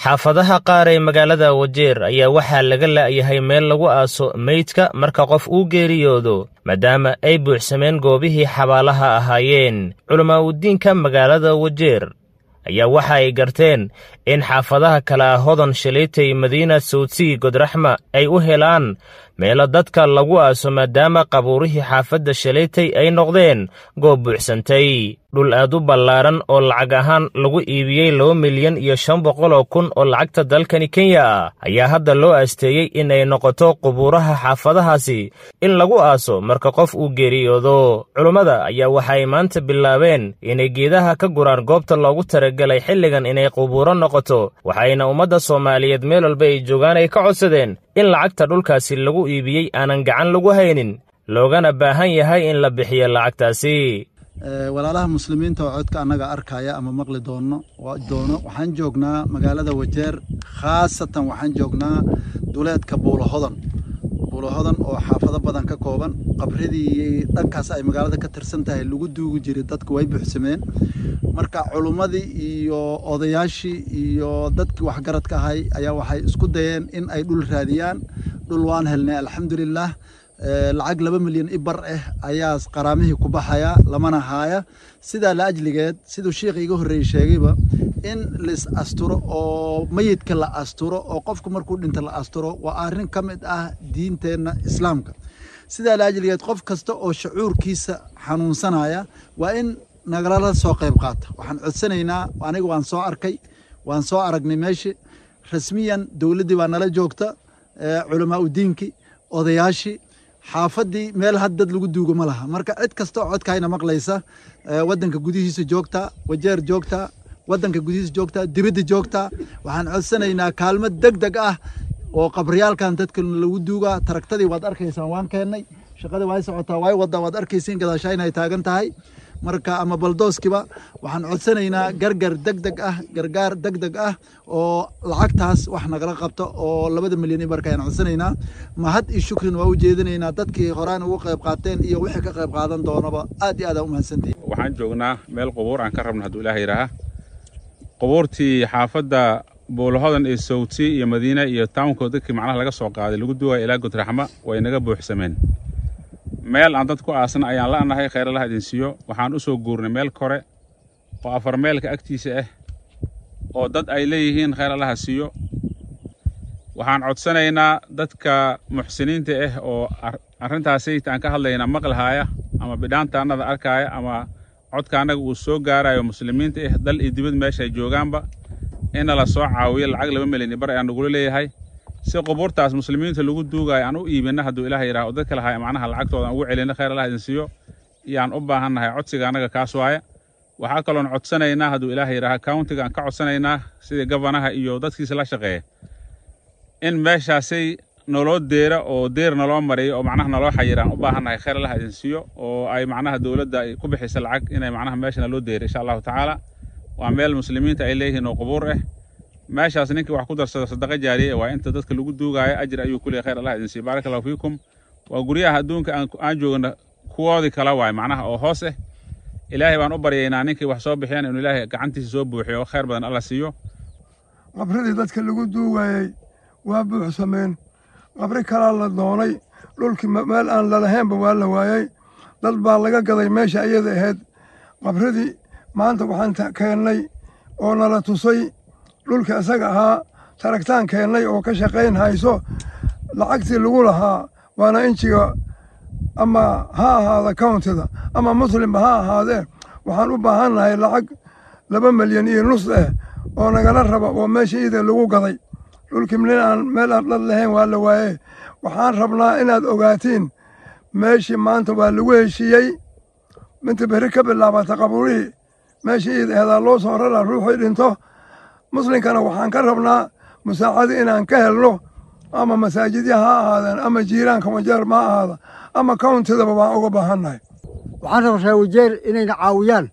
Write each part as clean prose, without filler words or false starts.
xaafadaha qaar ee magaalada Wajeer ayaa waxaa laga la'yahay meel lagu aaso meydka marka qof uu geeriyoodo maadaama ay buuxsameen goobihii xabaalaha ahaayeen. Culimaadudiinka magaalada Wajeer ayaa waxa ay garteen in xaafadaha kala Hodan, Shaleetay, Madiina, Sawdsii, Godraxma ay u helaan meelo dadka lagu aaso maadaama qabuurihii xaafadda Shaleetay ay noqdeen goob buuxsantay. Dhul aad u ballaaran oo lacag ahaan lagu iibiyey 2,500,000 oo lacagta dalkani Kenya ah ayaa hadda loo aasteeyey in ay noqoto qubuuraha xaafadahaasi in lagu aaso marka qof uu geeriyoodo. Culimmada ayaa waxay maanta bilaabeen inay geedaha ka guraan goobta loogu talagalay xilligan inay qubuuro noqoto, waxayna ummadda Soomaaliyeed meel walba ay joogaan ay ka codsadeen in lacagta dhulkaasi lagu iibiyey aanan gacan lagu haynin, loogana baahan yahay in la bixiyo lacagtaasi. walaalaha muslimiinta oo codka anaga arkaya ama maqli doono waxaan joognaa magaalada Wajeer, khaasatan waxaan joognaa duleedka Buulo Hodan oo xaafado badan ka kooban. qabridii dhankaas ay magaalada ka tirsan tahay lagu duugu jiray dadku way buuxsameen. marka culimadii iyo odayaashii iyo dadkii waxgaradka ahay ayaa waxay isku dayeen in ay dhul raadiyaan. dhul waan helnay alxamdulillah. lacag 2 milyan ibar ayaa qaraamihii ku baxaya lamana haaya. sida la ajligeed sidoo sheekh iga horeeyay sheegayba in lis asturo oo mayidka la asturo oo qofku markuu dhinto la asturo waa arrin ka mid ah diinteena islaamka. sida la ajligeed qof kasta oo shucuurkiisa xanuunsanaya waa in nagala soo qayb qaata. waxaan codsanaynaa aniga waan soo aragnay meeshii rasmiyan dawladii baa nala joogta, culimaadudiinki, odayaashii xaafadii meel had dad lagu duugo ma laha. marka cid kasta oo codkayna maqlaysa wadanka gudihiisa joogta, Wajeer joogta, wadanka gudihiisa joogta, dibadda joogta, waxaan codsanaynaa kaalmo degdeg ah oo qabriyaalkan dadka lagu duuga. taragtadii waad arkaysaan waan keenay, shaqadii way socotaa, way wada waad arkaysiin gadaasha inay taagan tahay. marka ama baldooskiba waxaan codsanaynaa gargaar degdeg ah oo lacagtaas wax nagala qabto oo 2 milyan ibarka ayaan codsanaynaa. mahad iyo shukrin waa u jeedinaynaa dadkii horaan ugu qayb qaateen iyo wixii ka qayb qaadan doonaba aad iyo aad u mahadsantihiin. waxaan joognaa meel qubuur aan ka rabno hadduu Ilaahay yiraaha. qubuurtii xaafadda Buulo Hodan ee Sawdsii iyo Madiina iyo townka dadkii macnaha laga soo qaaday lagu duway ilaa Godraxma way naga buuxsameen. meel aan dad ku aasna ayaan la anahay khayr Allah idin siiyo. waxaan u soo guurnay meel kore oo 4 meelka agtiisa oo dad ay leeyihiin khayr Allah siiyo. waxaan codsanaynaa dadka muxsiniinta oo arrintaasi aan ka hadlaynaa maqlahaaya ama bidhaantaanada arkaya ama codkaanaga uu soo gaarayo muslimiinta dal iyo dibad meesha ay joogaanba in la soo caawiyo lacag 2 milyan ibar ayaan ugu leeyahay si qubuurtaas muslimiinta lagu duugay aan u iibina hadduu Ilaahay yiraahdo dadka lahaay macnaha lacagtooda ugu celina khayr Allah idin siiyo iyaan u baahanahay codsiga anaga kaas waaya. waxaa kaloon codsanaynaa hadduu Ilaahay yiraahdo countiga aan ka codsanaynaa sidii gabanaha iyo dadkiisa la shaqeeya in meeshaasay noloo deera oo deer naloo mariyo oo macnaha naloo xayiraan u baahanahay khayr Allah idin siiyo oo ay macnaha dawladda ay ku bixisa lacag inay macnaha meeshana loo deero insha Allah taala. waa meel muslimiinta ay leeyihiin oo qubuur meeshaas ninkii wax ku darsada sadaqa jaariye waa inta dadka lagu duugaayo ajir ayuu ku leeyahay khayr Allah idin siiyo. barakallahu fiikum. waa guryaha adduunka aan joogna kuwoodii kala waay macnaha oo hoos Ilaahay baan u baryaynaa ninkii wax soo bixiyaan inuu Ilaahay gacantiisa soo buuxiyo khayr badan Allah siiyo. qabridii dadka lagu duugayay waa buuxsameen. qabri kala la doonay dhulkii meel aan la lahaynba waa la waayay. dad baa laga gaday meesha iyada ahayd. qabridii maanta waxaan keennay oo nala tusay dhulka isaga ahaa taragtaan keennay oo ka shaqayn hayso. lacagtii lagu lahaa waana injiga ama ha ahaada countida ama muslimba ha ahaadee waxaan u baahannahay lacag 2 milyan iyo nus oo nagala raba oo meesha iyada lagu gaday. dhulkii meel aan dad lahayn waa la waayey. waxaan rabnaa inaad ogaatiin meeshii maanta waa lagu heshiiyey. minta beri ka bilaabata qabuurihii meesha iyada ahadaa loo soo raraa ruuxii dhinto. muslimkana waxaan ka rabnaa musaacado inaan ka helno ama masaajidya ha ahaadeen ama jiiraanka Wajeer ma ahaada ama countidaba waan uga baahannahay. waxaan rabaa Wajeer inayna caawiyaan.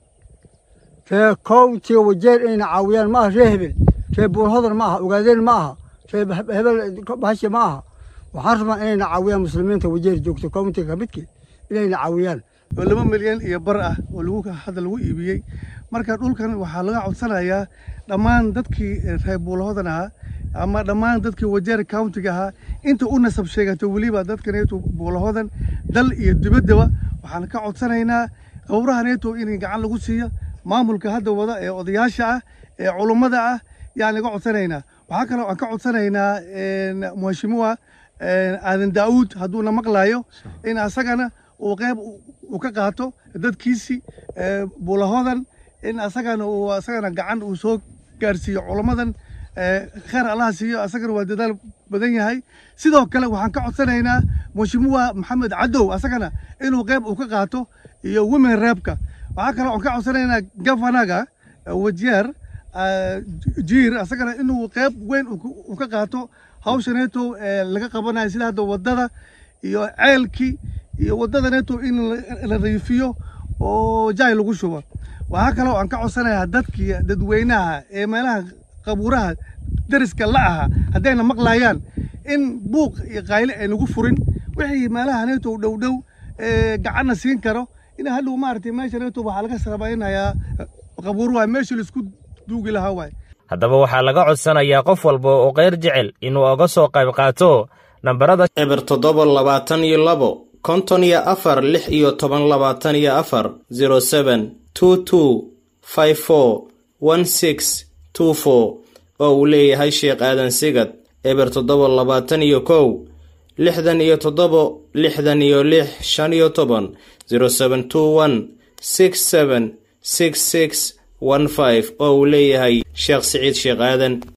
countiga Wajeer inayna caawiyaan ma aha Hebel, Buulo Hodan ma aha, Ogaadeen ma aha, Hebel bahasha ma aha. waxaan rabaa inayna caawiyaan muslimiinta Wajeer joogto countiga ka midkii inayna caawiyaan. 2 milyan iyo bar oo hadda lagu iibiyey marka dhulkan waxaa laga codsanayaa dhammaan dadkii reer Buulahodan ahaa ama dhammaan dadkii Wajeer County ahaa inta u nasab sheegato waliba dadkaneetu Buulahodan dal iyo dibaddaba waxaan ka codsanaynaa qabuurahaneetu in gacan lagu siiyo maamulka hadda wada ee odayaasha ah ee culimada ah yaan laga codsanaynaa waxa kale oo aan ka codsanaynaa mheshimiwa aadan Daawud hadduu na maqlaayo in asagana uu qayb u ka qaato dadkiisi Buulahodan in asagana gacan uu soo gaarsiiyo culimadan خير الله سيو أسكر وددال بدنيا هاي سيدو كلا وحن كعصرنا مشموع محمد عدو أسكنا إنه قيب وكقاته يوم الرابكة وعكرا كعصرنا جفناجا وجير جير أسكنا إنه قيب وين وكقاته هاوشنيتو لقى قبنا يصير هذا وددا عيلكي وددا نيتو إن الريفيو وجاي لقوشوا وهكذا وعن كعصرنا هدتك ددوينها مالها qabuuraha dariska la aha hadayna maqlayaan in buuq iyo qayle ay nagu furin wixii meelaha neeto dhow gacanna siin karo in hadhow maartay meesha neeto waxa laga sabaynayaa qabuuraha meesha la isku duugi lahaa way haddaba waxaa laga codsanayaa qof walba oo qeyr jecel inuu uga soo qayb qaato nambarada eber 722 54 0722541624 oo uu leeyahay Sheekh Aadan Sigad eber 721 67 0721 676615 oo uu leeyahay Sheekh Saciid Sheekh Aadan